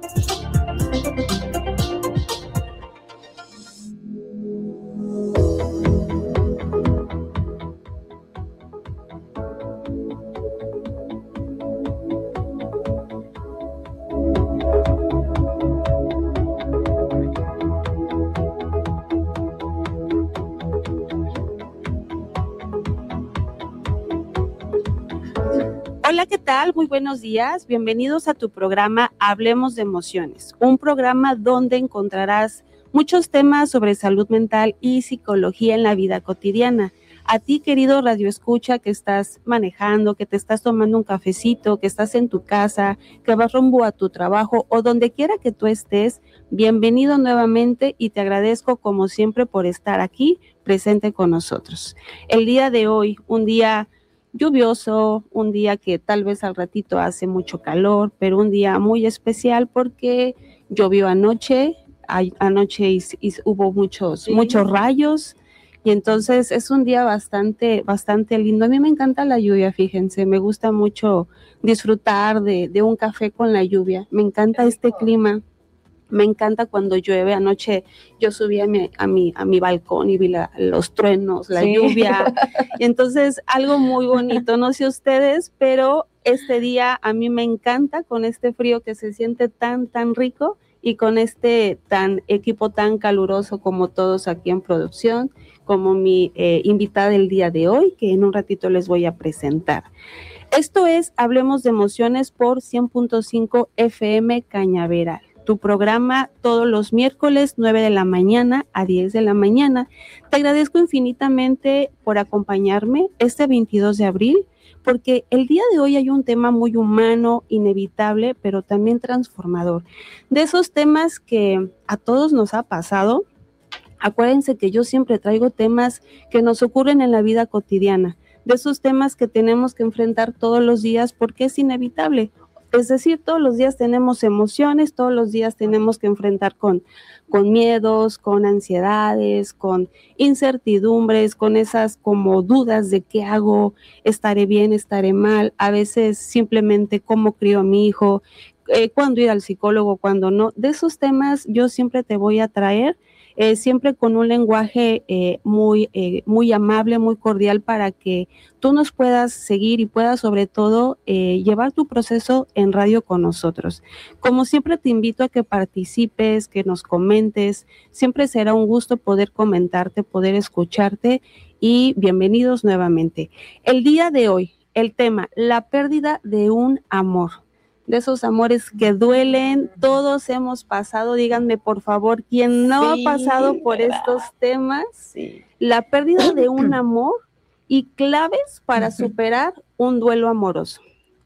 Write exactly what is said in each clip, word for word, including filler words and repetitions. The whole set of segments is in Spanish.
Hola, ¿qué tal? Muy buenos días. Bienvenidos a tu programa Hablemos de Emociones, un programa donde encontrarás muchos temas sobre salud mental y psicología en la vida cotidiana. A ti, querido radioescucha, que estás manejando, que te estás tomando un cafecito, que estás en tu casa, que vas rumbo a tu trabajo o donde quiera que tú estés, bienvenido nuevamente y te agradezco como siempre por estar aquí presente con nosotros. El día de hoy, un día lluvioso, un día que tal vez al ratito hace mucho calor, pero un día muy especial porque llovió anoche, ay, anoche y, y hubo muchos, sí. muchos rayos, y entonces es un día bastante, bastante lindo. A mí me encanta la lluvia, fíjense, me gusta mucho disfrutar de, de un café con la lluvia, me encanta este clima. Me encanta cuando llueve. Anoche yo subí a mi, a mi, a mi balcón y vi la, los truenos, la sí. lluvia. Y entonces, algo muy bonito. No sé ustedes, pero este día a mí me encanta con este frío que se siente tan, tan rico y con este tan equipo tan caluroso como todos aquí en producción, como mi eh, invitada del día de hoy, que en un ratito les voy a presentar. Esto es Hablemos de Emociones por cien punto cinco F M Cañaveral. Tu programa todos los miércoles, nueve de la mañana a diez de la mañana. Te agradezco infinitamente por acompañarme este veintidós de abril, porque el día de hoy hay un tema muy humano, inevitable, pero también transformador. De esos temas que a todos nos ha pasado. Acuérdense que yo siempre traigo temas que nos ocurren en la vida cotidiana, de esos temas que tenemos que enfrentar todos los días porque es inevitable. Es decir, todos los días tenemos emociones, todos los días tenemos que enfrentar con, con miedos, con ansiedades, con incertidumbres, con esas como dudas de qué hago, estaré bien, estaré mal, a veces simplemente cómo crío a mi hijo, eh, cuándo ir al psicólogo, cuándo no. De esos temas yo siempre te voy a traer, eh, siempre con un lenguaje eh, muy, eh, muy amable, muy cordial para que tú nos puedas seguir y puedas sobre todo eh, llevar tu proceso en radio con nosotros. Como siempre te invito a que participes, que nos comentes, siempre será un gusto poder comentarte, poder escucharte y bienvenidos nuevamente. El día de hoy, el tema, la pérdida de un amor. De esos amores que duelen, todos hemos pasado, díganme por favor, ¿quién no sí, ha pasado por ¿verdad? Estos temas? Sí. La pérdida de un amor y claves para superar un duelo amoroso.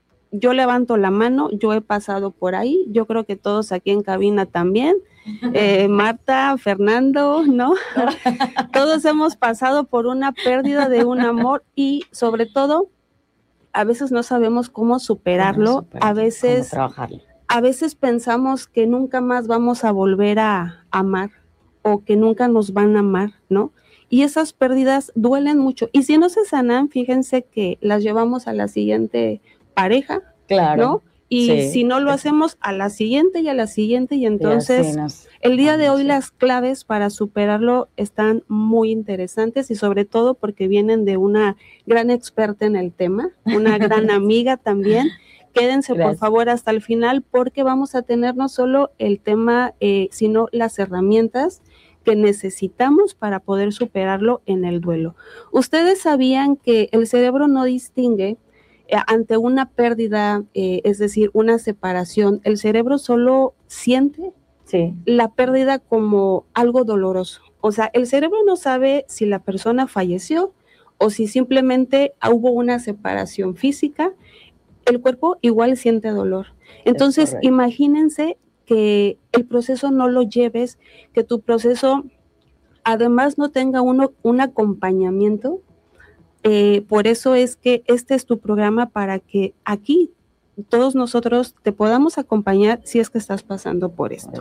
Yo levanto la mano, yo he pasado por ahí, yo creo que todos aquí en cabina también, eh, Marta, Fernando, ¿no? Todos hemos pasado por una pérdida de un amor y sobre todo, a veces no sabemos cómo superarlo, cómo superarlo a veces, cómo trabajarlo. A veces pensamos que nunca más vamos a volver a amar o que nunca nos van a amar, ¿no? Y esas pérdidas duelen mucho. Y si no se sanan, fíjense que las llevamos a la siguiente pareja, claro, ¿no? Y sí, si no lo hacemos a la siguiente y a la siguiente, y entonces y nos, el día de hoy sí. Las claves para superarlo están muy interesantes y sobre todo porque vienen de una gran experta en el tema, una gran amiga también. Quédense Gracias. Por favor hasta el final porque vamos a tener no solo el tema, eh, sino las herramientas que necesitamos para poder superarlo en el duelo. Ustedes sabían que el cerebro no distingue eh, ante una pérdida, eh, es decir, una separación, el cerebro solo siente sí. la pérdida como algo doloroso. O sea, el cerebro no sabe si la persona falleció o si simplemente hubo una separación física. El cuerpo igual siente dolor. Entonces, imagínense que el proceso no lo lleves, que tu proceso además no tenga uno, un acompañamiento. Eh, por eso es que este es tu programa para que aquí todos nosotros te podamos acompañar si es que estás pasando por esto.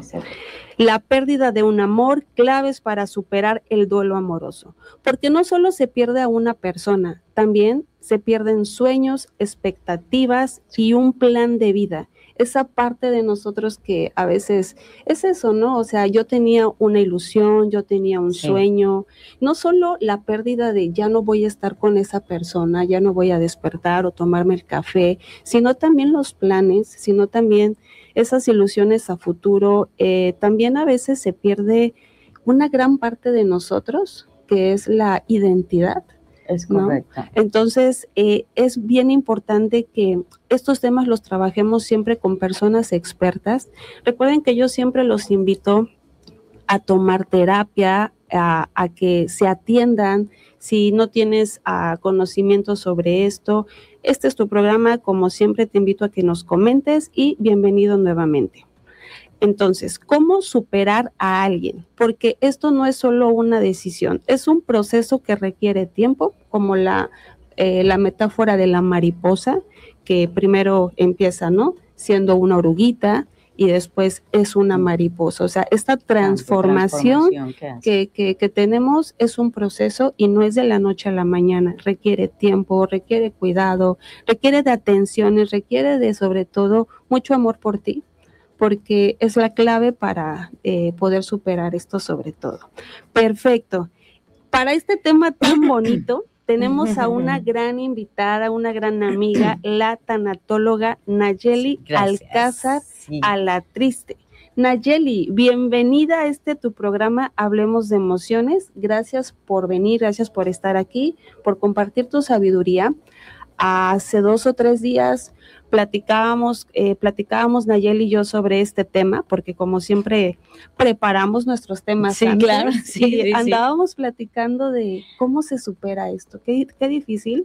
La pérdida de un amor, claves para superar el duelo amoroso. Porque no solo se pierde a una persona, también se pierden sueños, expectativas y un plan de vida. esa parte de nosotros que a veces es eso, ¿no? O sea, yo tenía una ilusión, yo tenía un sí. sueño, no solo la pérdida de ya no voy a estar con esa persona, ya no voy a despertar o tomarme el café, sino también los planes, sino también esas ilusiones a futuro. Eh, también a veces se pierde una gran parte de nosotros, que es la identidad. Es correcto. ¿No? Entonces, eh, es bien importante que estos temas los trabajemos siempre con personas expertas. Recuerden que yo siempre los invito a tomar terapia, a, a que se atiendan. Si no tienes uh, conocimiento sobre esto, este es tu programa. Como siempre, te invito a que nos comentes y bienvenido nuevamente. Entonces, ¿cómo superar a alguien? Porque esto no es solo una decisión, es un proceso que requiere tiempo, como la, eh, la metáfora de la mariposa, que primero empieza, ¿no? Siendo una oruguita y después es una mariposa. O sea, esta transformación, transformación que, que, que tenemos es un proceso y no es de la noche a la mañana. Requiere tiempo, requiere cuidado, requiere de atenciones, requiere de, sobre todo, mucho amor por ti, porque es la clave para eh, poder superar esto sobre todo. Perfecto. Para este tema tan bonito, tenemos a una gran invitada, una gran amiga, la tanatóloga Nayeli Gracias. Alcázar sí. Alatriste. Nayeli, bienvenida a este tu programa Hablemos de Emociones. Gracias por venir, gracias por estar aquí, por compartir tu sabiduría. Hace dos o tres días platicábamos, eh, platicábamos Nayeli y yo sobre este tema, porque como siempre preparamos nuestros temas. Sí, antes, claro. Sí, y sí, andábamos sí. platicando de cómo se supera esto, qué, qué difícil.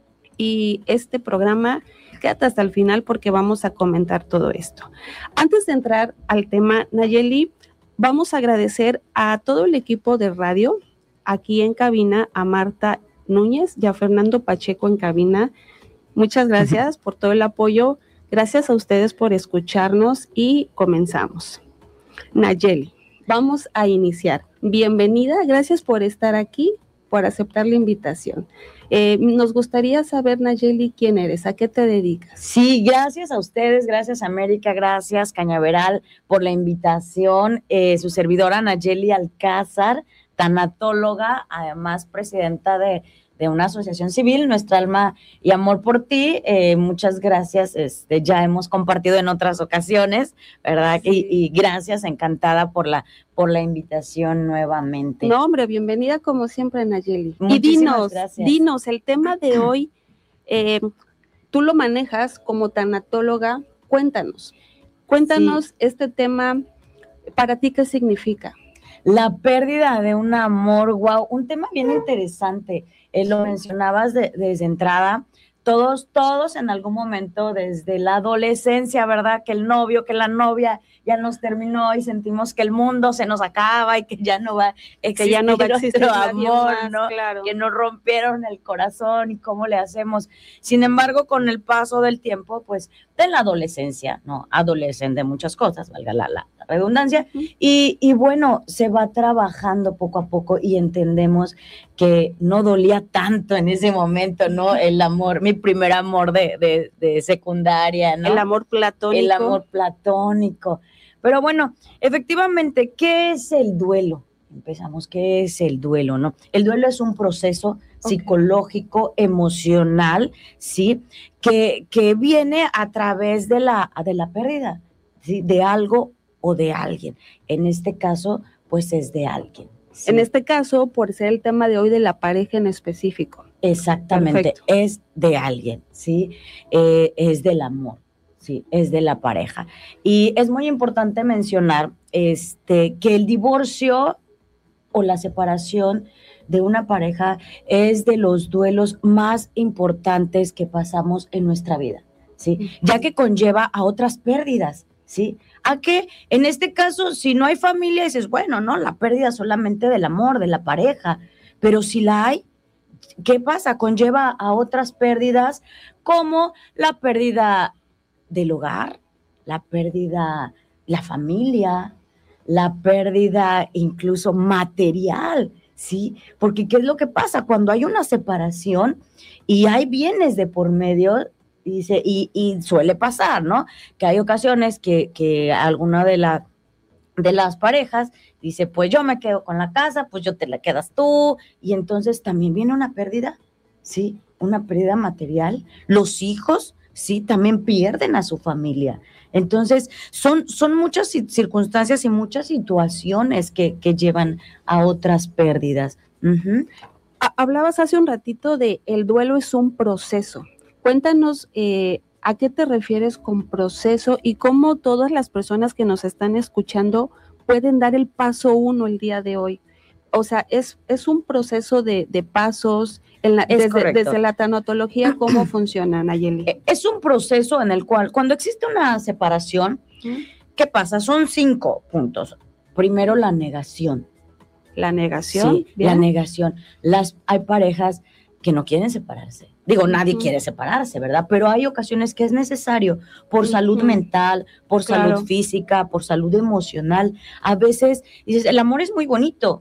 Y este programa, quédate hasta el final porque vamos a comentar todo esto. Antes de entrar al tema, Nayeli, vamos a agradecer a todo el equipo de radio, aquí en cabina, a Marta Núñez y a Fernando Pacheco en cabina. Muchas gracias por todo el apoyo. Gracias a ustedes por escucharnos y comenzamos. Nayeli, vamos a iniciar. Bienvenida, gracias por estar aquí, por aceptar la invitación. Eh, nos gustaría saber, Nayeli, quién eres, a qué te dedicas. Sí, gracias a ustedes, gracias América, gracias Cañaveral por la invitación. Eh, su servidora Nayeli Alcázar, tanatóloga, además presidenta de de una asociación civil, Nuestra Alma y Amor por Ti. Eh, muchas gracias, este, ya hemos compartido en otras ocasiones, ¿verdad? Sí. Y, y gracias, encantada por la, por la invitación nuevamente. No, hombre, bienvenida como siempre, Nayeli. Muchísimas y dinos, gracias. dinos, el tema de hoy, eh, tú lo manejas como tanatóloga, cuéntanos, cuéntanos sí. este tema, ¿para ti qué significa? La pérdida de un amor, wow, un tema bien interesante. Eh, lo mencionabas de, desde entrada, todos, todos en algún momento desde la adolescencia, ¿verdad? Que el novio, que la novia ya nos terminó y sentimos que el mundo se nos acaba y que ya no va a existir, que ya no va a existir otro amor, más, ¿no? Claro. Que nos rompieron el corazón y cómo le hacemos. Sin embargo, con el paso del tiempo, pues, de la adolescencia, ¿no? Adolecen de muchas cosas, valga la, la redundancia, uh-huh. y, y bueno, se va trabajando poco a poco y entendemos que no dolía tanto en ese momento, ¿no? El amor, mi primer amor de, de, de secundaria, ¿no? El amor platónico. El amor platónico. Pero bueno, efectivamente, ¿qué es el duelo? Empezamos, ¿qué es el duelo, no? El duelo es un proceso okay. psicológico, emocional, ¿sí? Que, que viene a través de la, de la pérdida, ¿sí? De algo o de alguien. En este caso, pues es de alguien. ¿Sí? En este caso, por ser el tema de hoy de la pareja en específico. Exactamente, Perfecto. Es de alguien, ¿sí? Eh, es del amor, ¿sí? Es de la pareja. Y es muy importante mencionar este, que el divorcio o la separación de una pareja es de los duelos más importantes que pasamos en nuestra vida, ¿sí? Ya que conlleva a otras pérdidas, ¿sí? A que en este caso, si no hay familia, dices, bueno, no, la pérdida solamente del amor, de la pareja, pero si la hay, ¿qué pasa? Conlleva a otras pérdidas como la pérdida del hogar, la pérdida, la familia, la pérdida incluso material, ¿sí? Porque ¿qué es lo que pasa? Cuando hay una separación y hay bienes de por medio, Dice, y, y suele pasar, ¿no? Que hay ocasiones que, que alguna de, la, de las parejas dice, pues yo me quedo con la casa, pues yo te la quedas tú, y entonces también viene una pérdida, ¿sí? Una pérdida material. Los hijos, sí, también pierden a su familia. Entonces, son, son muchas circunstancias y muchas situaciones que, que llevan a otras pérdidas. Uh-huh. Hablabas hace un ratito de el duelo es un proceso. Cuéntanos eh, a qué te refieres con proceso y cómo todas las personas que nos están escuchando pueden dar el paso uno el día de hoy. O sea, es, es un proceso de, de pasos, en la, desde, desde la tanatología, ¿cómo funciona, Nayeli? Es un proceso en el cual, cuando existe una separación, ¿Mm? ¿qué pasa? Son cinco puntos. Primero, la negación. La negación. Sí, ¿bien? La negación. Las, hay parejas que no quieren separarse. Digo, nadie uh-huh. quiere separarse, ¿verdad? Pero hay ocasiones que es necesario por uh-huh. salud mental, por claro. salud física, por salud emocional. A veces dices, el amor es muy bonito,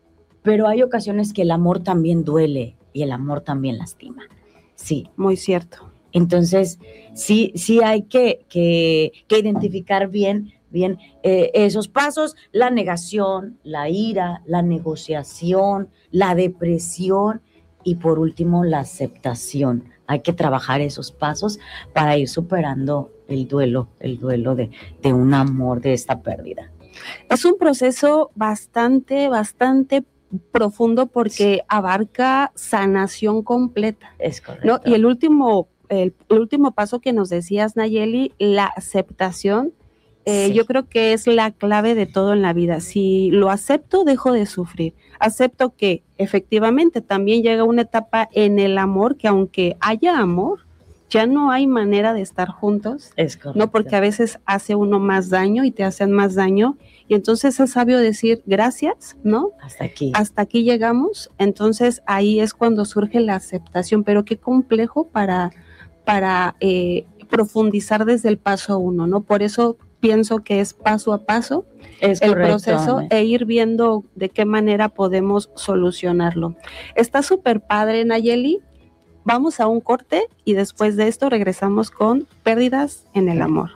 pero hay ocasiones que el amor también duele y el amor también lastima. Sí. Muy cierto. Entonces, sí, sí hay que, que, que identificar bien, bien eh, esos pasos, la negación, la ira, la negociación, la depresión, y por último, la aceptación. Hay que trabajar esos pasos para ir superando el duelo, el duelo de, de un amor, de esta pérdida. Es un proceso bastante, bastante profundo porque abarca sanación completa. Es correcto. ¿No? Y el último, el, el último paso que nos decías, Nayeli, la aceptación, eh, sí. yo creo que es la clave de todo en la vida. Si lo acepto, dejo de sufrir. Acepto que efectivamente también llega una etapa en el amor que aunque haya amor, ya no hay manera de estar juntos. Es correcto. No, porque a veces hace uno más daño y te hacen más daño. Y entonces es sabio decir gracias, ¿no? Hasta aquí. Hasta aquí llegamos. Entonces ahí es cuando surge la aceptación. Pero qué complejo para, para eh, profundizar desde el paso uno, ¿no? Por eso pienso que es paso a paso es el correcto, proceso Ame. e ir viendo de qué manera podemos solucionarlo. Está súper padre, Nayeli. Vamos a un corte y después de esto regresamos con pérdidas en el amor.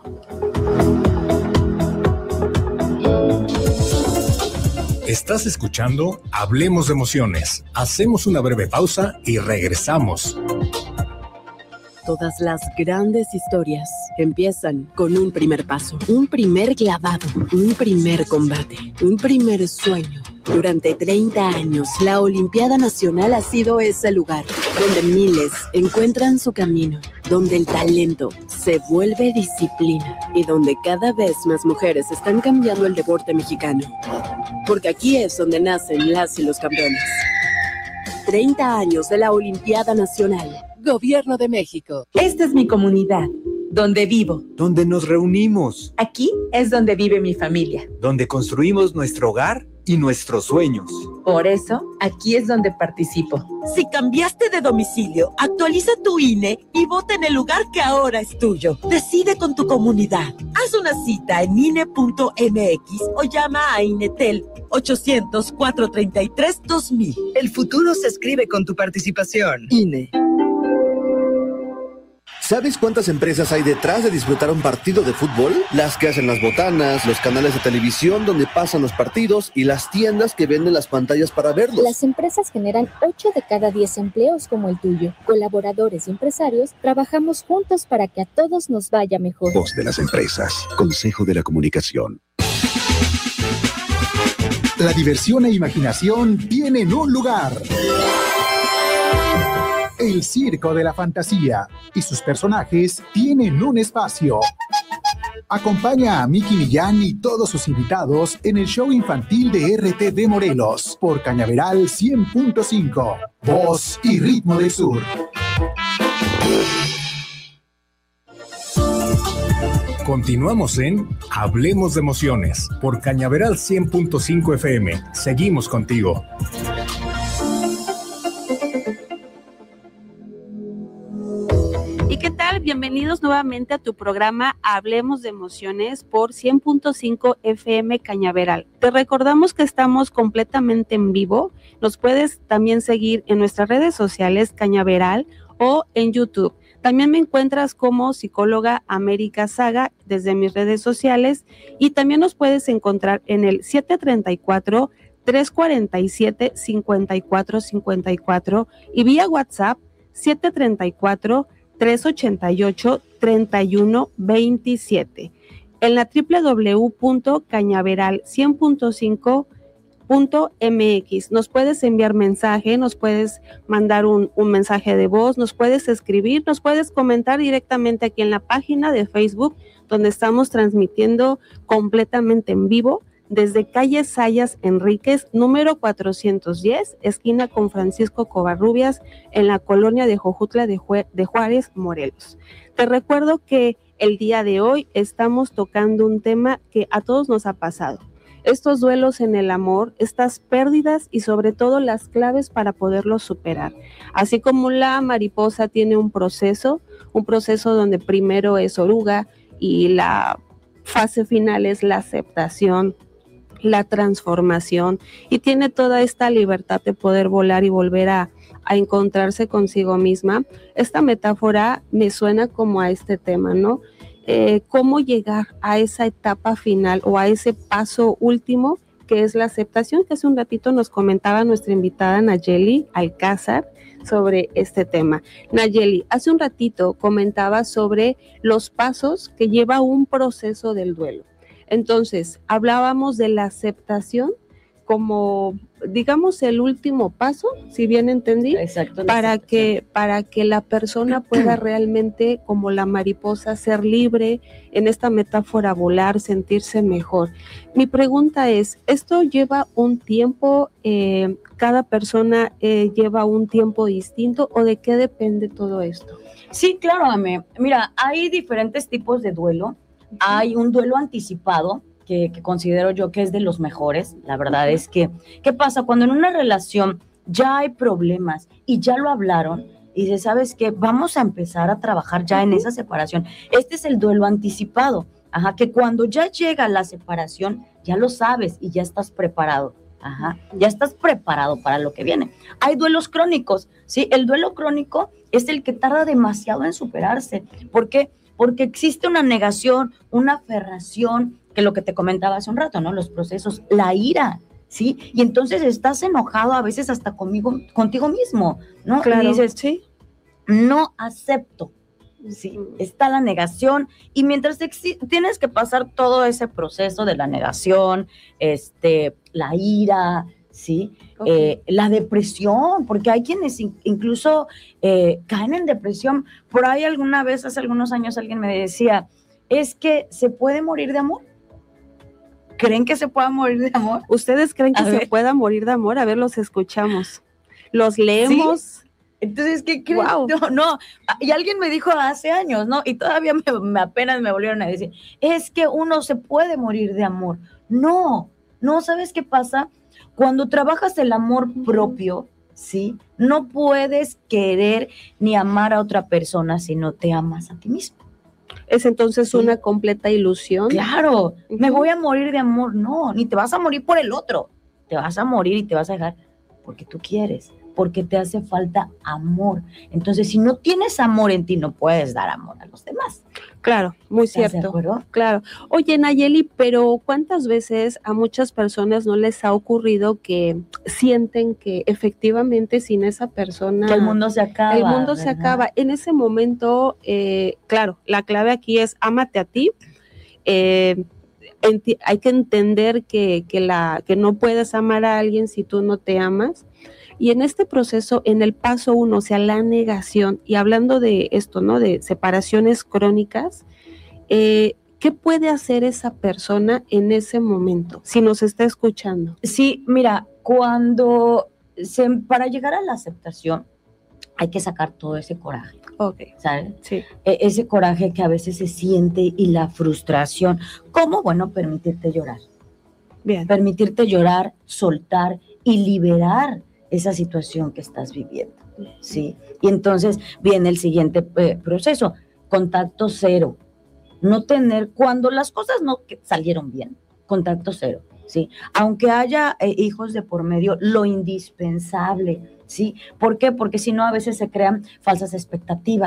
Estás escuchando Hablemos de Emociones. Hacemos una breve pausa y regresamos. Todas las grandes historias empiezan con un primer paso, un primer clavado, un primer combate, un primer sueño. Durante treinta años, la Olimpiada Nacional ha sido ese lugar donde miles encuentran su camino, donde el talento se vuelve disciplina y donde cada vez más mujeres están cambiando el deporte mexicano. Porque aquí es donde nacen las y los campeones. treinta años de la Olimpiada Nacional. Gobierno de México. Esta es mi comunidad, donde vivo. Donde nos reunimos. Aquí es donde vive mi familia. Donde construimos nuestro hogar y nuestros sueños. Por eso, aquí es donde participo. Si cambiaste de domicilio, actualiza tu I N E y vota en el lugar que ahora es tuyo. Decide con tu comunidad. Haz una cita en I N E punto M X o llama a INETEL ochocientos, cuatrocientos treinta y tres, dos mil. El futuro se escribe con tu participación. I N E. ¿Sabes cuántas empresas hay detrás de disfrutar un partido de fútbol? Las que hacen las botanas, los canales de televisión donde pasan los partidos y las tiendas que venden las pantallas para verlos. Las empresas generan ocho de cada diez empleos como el tuyo. Colaboradores y empresarios trabajamos juntos para que a todos nos vaya mejor. Voz de las empresas. Consejo de la Comunicación. La diversión e imaginación tienen un lugar. El Circo de la Fantasía y sus personajes tienen un espacio. Acompaña a Miki Millán y todos sus invitados en el show infantil de R T V Morelos por Cañaveral cien punto cinco. Voz y ritmo del sur. Continuamos en Hablemos de Emociones por Cañaveral cien punto cinco F M. Seguimos contigo. ¿Y qué tal? Bienvenidos nuevamente a tu programa Hablemos de Emociones por cien punto cinco F M Cañaveral. Te recordamos que estamos completamente en vivo. Nos puedes también seguir en nuestras redes sociales Cañaveral o en YouTube. También me encuentras como psicóloga América Saga desde mis redes sociales y también nos puedes encontrar en el siete tres cuatro, tres cuatro siete, cinco cuatro cinco cuatro y vía WhatsApp siete tres cuatro, tres ocho ocho, tres uno dos siete. En la doble u doble u doble u punto cañaveral cien punto cinco punto m x nos puedes enviar mensaje, nos puedes mandar un, un mensaje de voz, nos puedes escribir, nos puedes comentar directamente aquí en la página de Facebook, donde estamos transmitiendo completamente en vivo desde calle Sayas Enríquez, número cuatrocientos diez, esquina con Francisco Covarrubias, en la colonia de Jojutla de, Jue- de Juárez, Morelos. Te recuerdo que el día de hoy estamos tocando un tema que a todos nos ha pasado. Estos duelos en el amor, estas pérdidas y sobre todo las claves para poderlos superar. Así como la mariposa tiene un proceso, un proceso donde primero es oruga y la fase final es la aceptación, la transformación y tiene toda esta libertad de poder volar y volver a, a encontrarse consigo misma. Esta metáfora me suena como a este tema, ¿no? Eh, cómo llegar a esa etapa final o a ese paso último que es la aceptación, que hace un ratito nos comentaba nuestra invitada Nayeli Alcázar sobre este tema. Nayeli, hace un ratito comentaba sobre los pasos que lleva un proceso del duelo. Entonces, hablábamos de la aceptación como, digamos, el último paso, si bien entendí, Exacto, para que, para que la persona pueda realmente, como la mariposa, ser libre, en esta metáfora volar, sentirse mejor. Mi pregunta es, ¿esto lleva un tiempo, eh, cada persona eh, lleva un tiempo distinto o de qué depende todo esto? Sí, claro, Ame. Mira, hay diferentes tipos de duelo. Hay un duelo anticipado, que, que considero yo que es de los mejores. La verdad uh-huh. es que, ¿qué pasa? Cuando en una relación ya hay problemas y ya lo hablaron, y dices, ¿sabes qué? Vamos a empezar a trabajar ya uh-huh. en esa separación. Este es el duelo anticipado, ajá, que cuando ya llega la separación, ya lo sabes y ya estás preparado. Ajá, ya estás preparado para lo que viene. Hay duelos crónicos, ¿sí? El duelo crónico es el que tarda demasiado en superarse. ¿Por qué? Porque existe una negación, una aferración, que lo que te comentaba hace un rato, ¿no? Los procesos, la ira, ¿sí? Y entonces estás enojado a veces hasta conmigo, contigo mismo, ¿no? Claro, y dices, sí. No acepto, ¿sí? Está la negación y mientras exi- tienes que pasar todo ese proceso de la negación, este, la ira, ¿sí? Okay. Eh, la depresión, porque hay quienes in- incluso eh, caen en depresión. Por ahí alguna vez, hace algunos años, alguien me decía, es que se puede morir de amor. ¿Creen que se pueda morir de amor? ¿Ustedes creen que A se ver. pueda morir de amor? A ver, los escuchamos. Los leemos. ¿Sí? Entonces, ¿qué crees? Wow. No, no, y alguien me dijo hace años, ¿no? Y todavía me, me apenas me volvieron a decir, es que uno se puede morir de amor. No, no, ¿sabes qué pasa? Cuando trabajas el amor propio, ¿sí? No puedes querer ni amar a otra persona si no te amas a ti mismo. ¿Es entonces sí. una completa ilusión? Claro, uh-huh. me voy a morir de amor. No, ni te vas a morir por el otro. Te vas a morir y te vas a dejar porque tú quieres, porque te hace falta amor. Entonces, si no tienes amor en ti, no puedes dar amor a los demás. Claro, muy cierto. ¿Estás de acuerdo? Claro. Oye, Nayeli, pero ¿cuántas veces a muchas personas no les ha ocurrido que sienten que efectivamente sin esa persona... Que el mundo se acaba. El mundo ¿verdad? se acaba. En ese momento, eh, claro, la clave aquí es ámate a ti. Eh, enti- hay que entender que, que, la, que no puedes amar a alguien si tú no te amas. Y en este proceso, en el paso uno, o sea, la negación, y hablando de esto, ¿no? De separaciones crónicas, eh, ¿qué puede hacer esa persona en ese momento, si nos está escuchando? Sí, mira, cuando, se, para llegar a la aceptación, hay que sacar todo ese coraje. Ok. ¿Sabes? Sí. E- ese coraje que a veces se siente y la frustración. ¿Cómo? Bueno, permitirte llorar. Bien. Permitirte llorar, soltar y liberar esa situación que estás viviendo, ¿sí? Y entonces viene el siguiente eh, proceso, contacto cero, no tener, cuando las cosas no salieron bien, contacto cero, ¿sí? Aunque haya eh, hijos de por medio, lo indispensable, ¿sí? ¿Por qué? Porque si no a veces se crean falsas expectativas,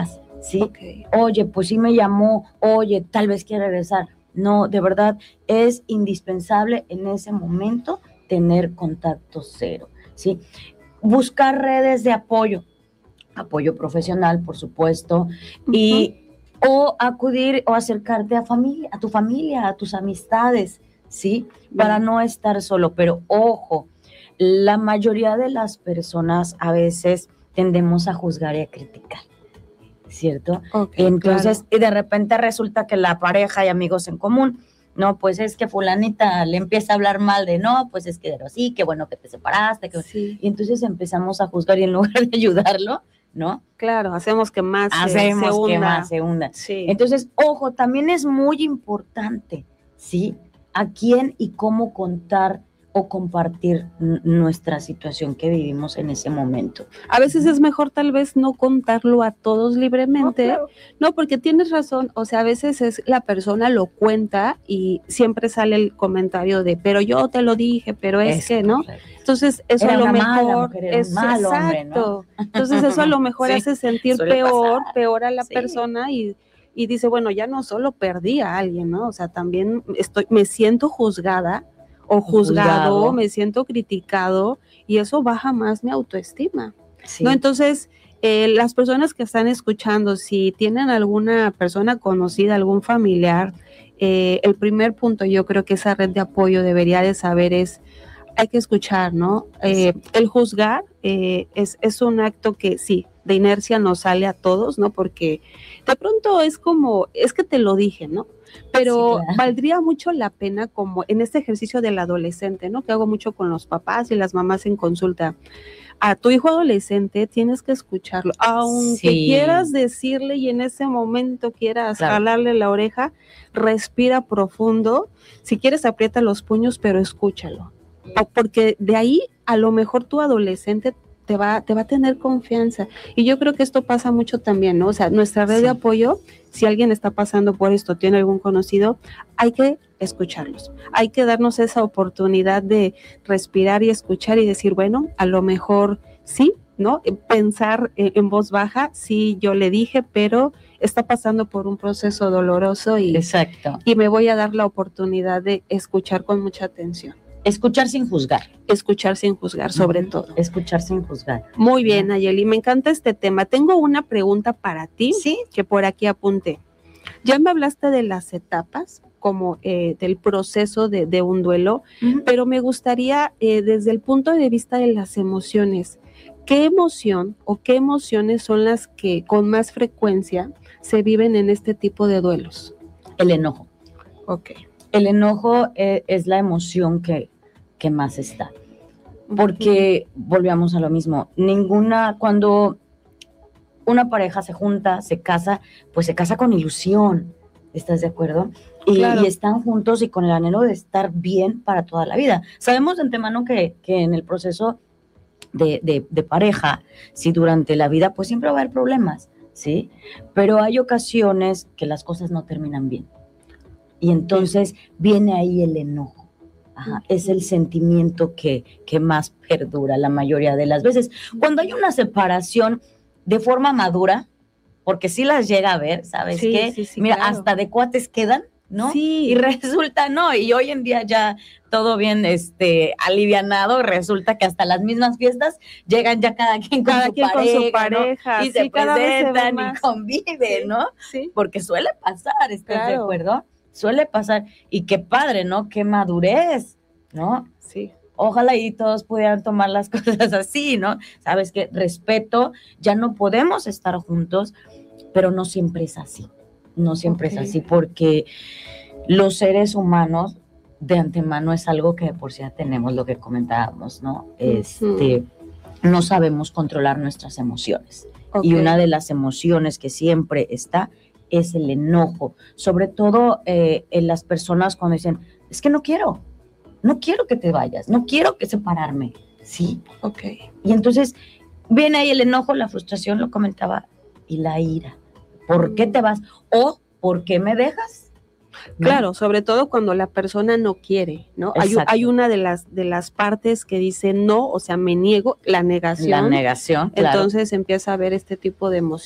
¿sí? Okay. Oye, pues sí me llamó, oye, tal vez quiere regresar. No, de verdad, es indispensable en ese momento tener contacto cero, ¿sí? Buscar redes de apoyo, apoyo profesional, por supuesto, uh-huh. y o acudir o acercarte a familia, a tu familia, a tus amistades, ¿sí? Bien. Para no estar solo. Pero ojo, la mayoría de las personas a veces tendemos a juzgar y a criticar, ¿cierto? Okay, entonces, claro. Y de repente resulta que la pareja y amigos en común, no, pues es que fulanita le empieza a hablar mal de, no, pues es que pero sí, qué bueno que te separaste, que... Sí. Y entonces empezamos a juzgar y en lugar de ayudarlo, ¿no? Claro, hacemos que más hacemos se hunda. que más se hunda. Sí. Entonces, ojo, también es muy importante, ¿sí? A quién y cómo contar o compartir n- nuestra situación que vivimos en ese momento. A veces es mejor tal vez no contarlo a todos libremente, no, claro. no, porque tienes razón, o sea, a veces es la persona lo cuenta y siempre sale el comentario de, pero yo te lo dije, pero es, es que, ¿no? Correcto. Entonces, eso era a lo una mejor mala mujer, era es un mal exacto. Hombre, ¿no? Entonces, eso a lo mejor sí, hace sentir peor, pasar. peor a la sí. persona y y dice, bueno, ya no solo perdí a alguien, ¿no? O sea, también estoy me siento juzgada o juzgado, juzgado, me siento criticado y eso baja más mi autoestima, sí. ¿no? Entonces, eh, las personas que están escuchando, si tienen alguna persona conocida, algún familiar, eh, el primer punto yo creo que esa red de apoyo debería de saber es, hay que escuchar, ¿no? Eh, sí. El juzgar eh, es, es un acto que sí, de inercia nos sale a todos, ¿no? Porque de pronto es como, es que te lo dije, ¿no? Pero sí, claro. Valdría mucho la pena como en este ejercicio del adolescente, ¿no? Que hago mucho con los papás y las mamás en consulta. A tu hijo adolescente tienes que escucharlo, aunque sí. quieras decirle y en ese momento quieras claro. jalarle la oreja, respira profundo, si quieres aprieta los puños, pero escúchalo. Porque de ahí a lo mejor tu adolescente te va, te va a tener confianza. Y yo creo que esto pasa mucho también, ¿no? O sea, nuestra red sí. de apoyo, si alguien está pasando por esto, tiene algún conocido, hay que escucharlos. Hay que darnos esa oportunidad de respirar y escuchar y decir, bueno, a lo mejor sí, ¿no? Pensar en voz baja, sí, yo le dije, pero está pasando por un proceso doloroso y, Exacto. y me voy a dar la oportunidad de escuchar con mucha atención. Escuchar sin juzgar. Escuchar sin juzgar, sobre uh-huh. todo. Escuchar sin juzgar. Muy bien, Nayeli, me encanta este tema. Tengo una pregunta para ti, ¿sí? Que por aquí apunté. Ya me hablaste de las etapas, como eh, del proceso de, de un duelo, uh-huh. pero me gustaría, eh, desde el punto de vista de las emociones, ¿qué emoción o qué emociones son las que con más frecuencia se viven en este tipo de duelos? El enojo. Ok. El enojo eh, es la emoción que que más está, porque uh-huh. volvemos a lo mismo, ninguna, cuando una pareja se junta, se casa, pues se casa con ilusión, ¿estás de acuerdo? Y, claro. y están juntos y con el anhelo de estar bien para toda la vida. Sabemos de antemano que, que en el proceso de, de, de pareja, si durante la vida, pues siempre va a haber problemas, ¿sí? Pero hay ocasiones que las cosas no terminan bien, y entonces viene ahí el enojo. Ajá, es el sentimiento que, que más perdura la mayoría de las veces. Cuando hay una separación de forma madura, porque sí las llega a ver, ¿sabes sí, qué? Sí, sí, Mira, claro. hasta de cuates quedan, ¿no? Sí. Y resulta, no, y hoy en día ya todo bien este, alivianado, resulta que hasta las mismas fiestas llegan ya cada quien con, cada su, quien pareja, con su pareja, ¿no? Y sí, se presentan y conviven, sí, ¿no? Sí. Porque suele pasar, ¿estás claro. de acuerdo? Suele pasar, y qué padre, ¿no? Qué madurez, ¿no? Sí. Ojalá y todos pudieran tomar las cosas así, ¿no? Sabes que respeto, ya no podemos estar juntos, pero no siempre es así, no siempre okay. es así, porque los seres humanos de antemano es algo que de por sí ya tenemos, lo que comentábamos, ¿no? Este, uh-huh. no sabemos controlar nuestras emociones, okay. y una de las emociones que siempre está es el enojo, sobre todo eh, en las personas cuando dicen, es que no quiero, no quiero que te vayas, no quiero que separarme, ¿sí? Ok. Y entonces viene ahí el enojo, la frustración, lo comentaba, y la ira. ¿Por mm. qué te vas? O ¿por qué me dejas? ¿No? Claro, sobre todo cuando la persona no quiere, ¿no? Hay, hay una de las, de las partes que dice no, o sea, me niego, la negación. La negación, claro. Entonces empieza a haber este tipo de emoción.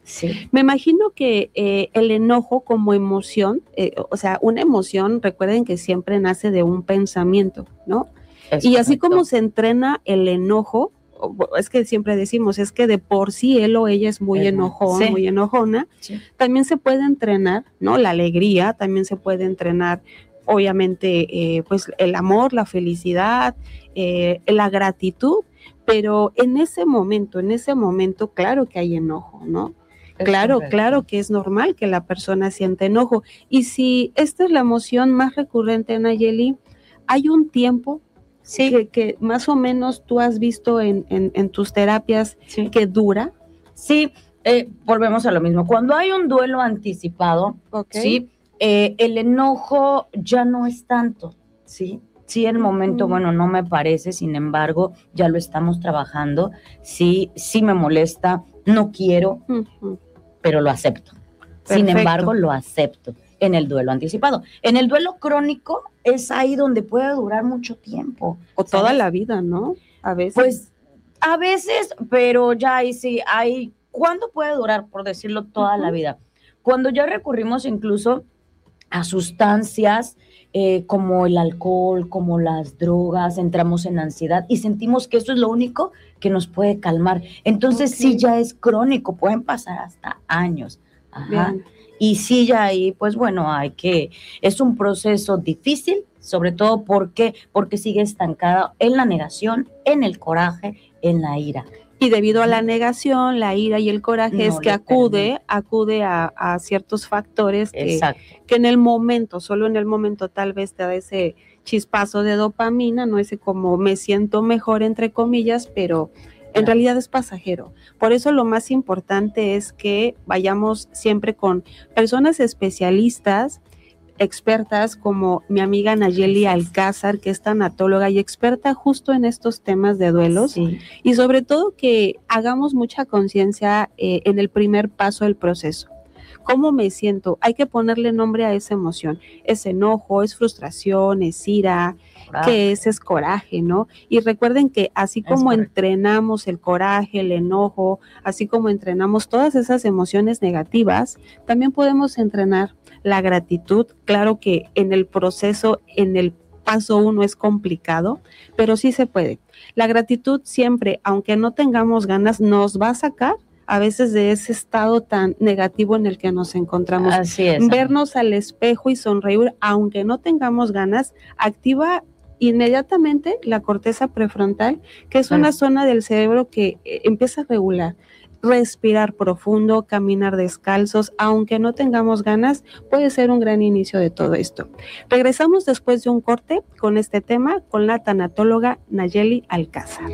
Sí. Me imagino que eh, el enojo como emoción, eh, o sea, una emoción, recuerden que siempre nace de un pensamiento, ¿no? Es y así correcto. como se entrena el enojo, es que siempre decimos, es que de por sí él o ella es muy Es- enojón, sí. muy enojona, Sí. también se puede entrenar, ¿no? La alegría, también se puede entrenar, obviamente, eh, pues el amor, la felicidad, eh, la gratitud, pero en ese momento, en ese momento, claro que hay enojo, ¿no? Es Claro, correcto. claro que es normal que la persona sienta enojo. Y si esta es la emoción más recurrente, Nayeli, hay un tiempo Sí. que, que más o menos tú has visto en, en, en tus terapias Sí. que dura. Sí, eh, volvemos a lo mismo. Cuando hay un duelo anticipado, Ok. sí, eh, el enojo ya no es tanto, sí. Sí, el momento, Ujú. bueno, no me parece, sin embargo, ya lo estamos trabajando. Sí, sí me molesta, no quiero, Ujú. pero lo acepto. Sin Perfecto. embargo, lo acepto en el duelo anticipado. En el duelo crónico es ahí donde puede durar mucho tiempo. O toda ¿sabes? la vida, ¿no? A veces. Pues a veces, pero ya ahí sí, hay, ¿cuándo puede durar, por decirlo, toda Ujú. la vida? Cuando ya recurrimos incluso a sustancias eh, como el alcohol, como las drogas, entramos en ansiedad y sentimos que eso es lo único que nos puede calmar. Entonces Ok. sí ya es crónico, pueden pasar hasta años. Ajá. Bien. Y sí ya ahí, pues bueno, hay que, es un proceso difícil, sobre todo porque, porque sigue estancada en la negación, en el coraje, en la ira. Y debido a la negación, la ira y el coraje No es que le acude, permite. acude a, a ciertos factores que, Exacto. que en el momento, solo en el momento tal vez te da ese chispazo de dopamina, no ese como me siento mejor entre comillas, pero en Claro. realidad es pasajero. Por eso lo más importante es que vayamos siempre con personas especialistas, expertas como mi amiga Nayeli Alcázar, que es tanatóloga y experta justo en estos temas de duelos. Sí. Y sobre todo que hagamos mucha conciencia eh, en el primer paso del proceso. ¿Cómo me siento? Hay que ponerle nombre a esa emoción. Es enojo, es frustración, es ira, Coraje. que es, es coraje, ¿no? Y recuerden que así Es como correcto. entrenamos el coraje, el enojo, así como entrenamos todas esas emociones negativas, también podemos entrenar la gratitud. Claro que en el proceso, en el paso uno es complicado, pero sí se puede. La gratitud siempre, aunque no tengamos ganas, nos va a sacar a veces de ese estado tan negativo en el que nos encontramos. Así es. Vernos al espejo y sonreír, aunque no tengamos ganas, activa inmediatamente la corteza prefrontal, que es una Así. zona del cerebro que eh, empieza a regular. Respirar profundo, caminar descalzos, aunque no tengamos ganas, puede ser un gran inicio de todo esto. Regresamos después de un corte con este tema con la tanatóloga Nayeli Alcázar.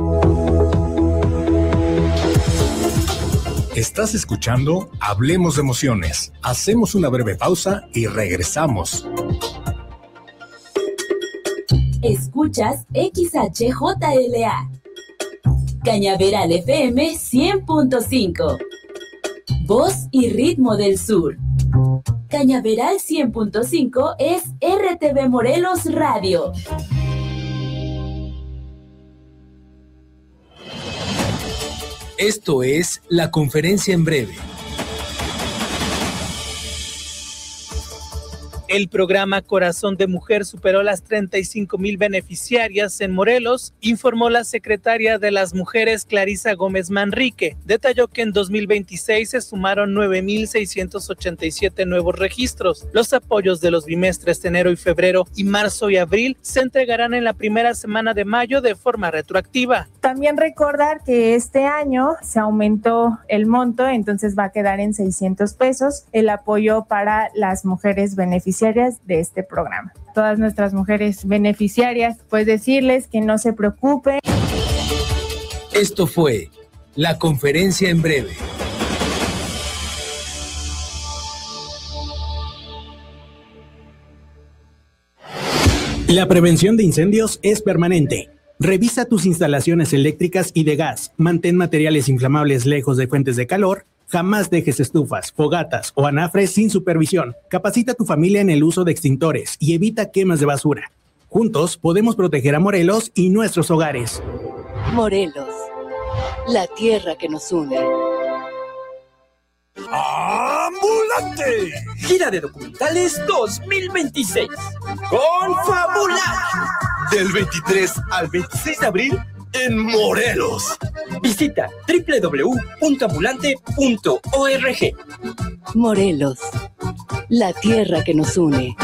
Estás escuchando Hablemos de Emociones. Hacemos una breve pausa y regresamos. Escuchas X H J L A Cañaveral F M cien punto cinco. Voz y ritmo del sur. Cañaveral cien punto cinco es R T V Morelos Radio. Esto es La Conferencia en Breve. El programa Corazón de Mujer superó las treinta y cinco mil beneficiarias en Morelos, informó la secretaria de las Mujeres, Clarisa Gómez Manrique. Detalló que en dos mil veintiséis se sumaron nueve mil seiscientos ochenta y siete nuevos registros. Los apoyos de los bimestres de enero y febrero y marzo y abril se entregarán en la primera semana de mayo de forma retroactiva. También recordar que este año se aumentó el monto, entonces va a quedar en seiscientos pesos el apoyo para las mujeres beneficiarias de este programa. Todas nuestras mujeres beneficiarias, pues decirles que no se preocupen. Esto fue La Conferencia en Breve. La prevención de incendios es permanente. Revisa tus instalaciones eléctricas y de gas. Mantén materiales inflamables lejos de fuentes de calor. Jamás dejes estufas, fogatas o anafres sin supervisión. Capacita a tu familia en el uso de extintores y evita quemas de basura. Juntos podemos proteger a Morelos y nuestros hogares. Morelos, la tierra que nos une. ¡Ambulante! Gira de documentales dos mil veintiséis. Con Fabular. Del veintitrés al veintiséis de abril en Morelos. Visita doble u doble u doble u punto ambulante punto org. Morelos, la tierra que nos une.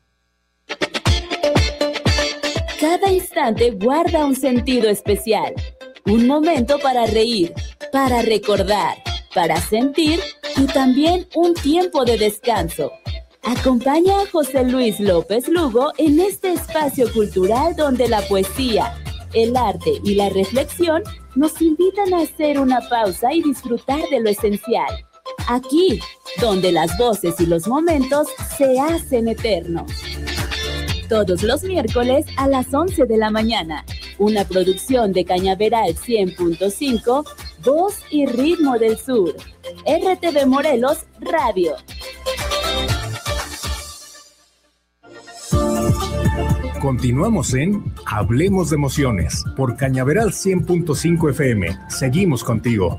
Cada instante guarda un sentido especial. Un momento para reír, para recordar, para sentir y también un tiempo de descanso. Acompaña a José Luis López Lugo en este espacio cultural donde la poesía, el arte y la reflexión nos invitan a hacer una pausa y disfrutar de lo esencial. Aquí, donde las voces y los momentos se hacen eternos. Todos los miércoles a las once de la mañana. Una producción de Cañaveral cien punto cinco, Voz y Ritmo del Sur. R T V Morelos Radio. Continuamos en Hablemos de Emociones por Cañaveral cien punto cinco F M. Seguimos contigo.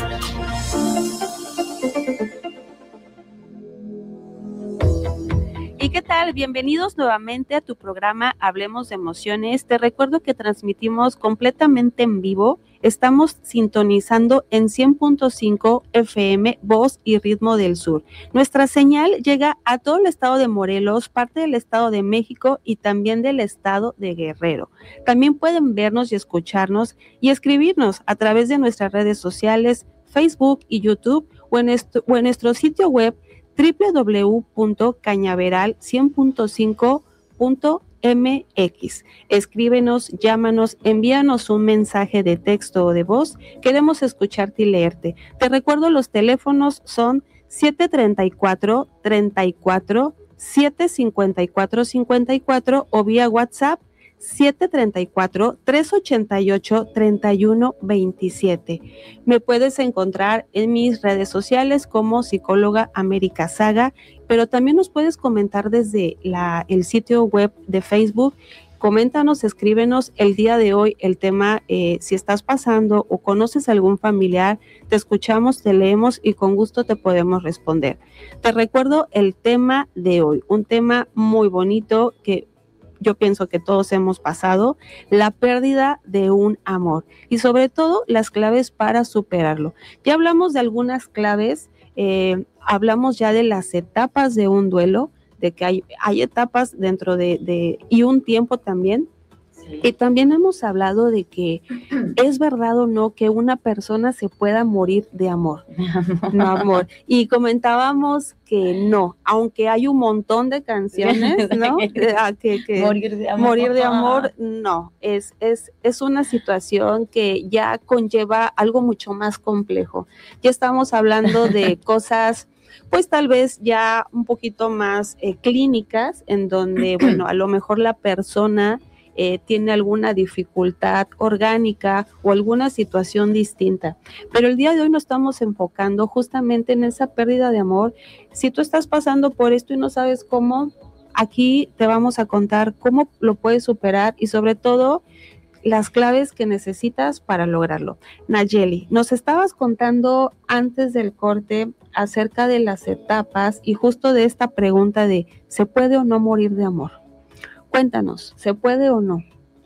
¿Y qué tal? Bienvenidos nuevamente a tu programa Hablemos de Emociones. Te recuerdo que transmitimos completamente en vivo. Estamos sintonizando en cien punto cinco F M, Voz y Ritmo del Sur. Nuestra señal llega a todo el estado de Morelos, parte del estado de México y también del estado de Guerrero. También pueden vernos y escucharnos y escribirnos a través de nuestras redes sociales, Facebook y YouTube o en, esto, o en nuestro sitio web doble u doble u doble u punto cañaveral cien punto cinco punto m x. Escríbenos, llámanos, envíanos un mensaje de texto o de voz. Queremos escucharte y leerte. Te recuerdo, los teléfonos son siete treinta y cuatro, treinta y cuatro, siete cincuenta y cuatro, cincuenta y cuatro o vía WhatsApp siete treinta y cuatro, trescientos ochenta y ocho, treinta y uno veintisiete. Me puedes encontrar en mis redes sociales como psicóloga América Saga, pero también nos puedes comentar desde la, el sitio web de Facebook. Coméntanos, escríbenos el día de hoy el tema, eh, si estás pasando o conoces a algún familiar, te escuchamos, te leemos y con gusto te podemos responder. Te recuerdo el tema de hoy, un tema muy bonito que yo pienso que todos hemos pasado, la pérdida de un amor y sobre todo las claves para superarlo. Ya hablamos de algunas claves, eh, hablamos ya de las etapas de un duelo, de que hay, hay etapas dentro de, de, y un tiempo también. Sí. Y también hemos hablado de que es verdad o no que una persona se pueda morir de amor. No, amor. Y comentábamos que no, aunque hay un montón de canciones, ¿no? que, que morir de amor. Morir de amor, no. Es, es, es una situación que ya conlleva algo mucho más complejo. Ya estamos hablando de cosas, pues tal vez ya un poquito más eh, clínicas, en donde, bueno, a lo mejor la persona Eh, tiene alguna dificultad orgánica o alguna situación distinta. Pero el día de hoy nos estamos enfocando justamente en esa pérdida de amor. Si tú estás pasando por esto y no sabes cómo, aquí te vamos a contar cómo lo puedes superar y sobre todo las claves que necesitas para lograrlo. Nayeli, nos estabas contando antes del corte acerca de las etapas y justo de esta pregunta de ¿se puede o no morir de amor? Cuéntanos, ¿se puede o no?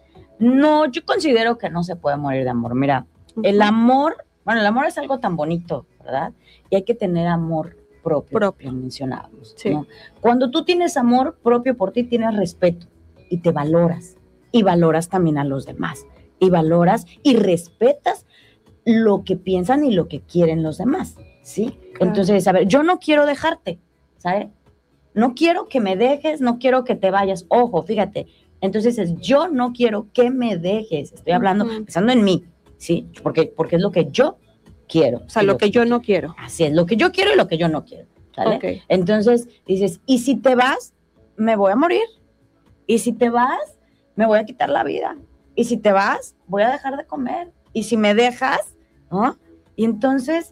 No, yo considero que no se puede morir de amor. Mira, uh-huh. el amor, bueno, el amor es algo tan bonito, ¿verdad? Y hay que tener amor propio, propio. Lo mencionábamos, sí. ¿no? Cuando tú tienes amor propio por ti, tienes respeto y te valoras. Y valoras también a los demás. Y valoras y respetas lo que piensan y lo que quieren los demás, ¿sí? Claro. Entonces, a ver, yo no quiero dejarte, ¿sabes? No quiero que me dejes, no quiero que te vayas. Ojo, fíjate. Entonces es, yo no quiero que me dejes. Estoy hablando, uh-huh. pensando en mí, ¿sí? Porque, porque es lo que yo quiero. O sea, lo, lo que, que yo no quiero. Así es, lo que yo quiero y lo que yo no quiero, ¿sale? Okay. Entonces dices, ¿y si te vas? Me voy a morir. ¿Y si te vas? Me voy a quitar la vida. ¿Y si te vas? Voy a dejar de comer. ¿Y si me dejas? ¿No? Y entonces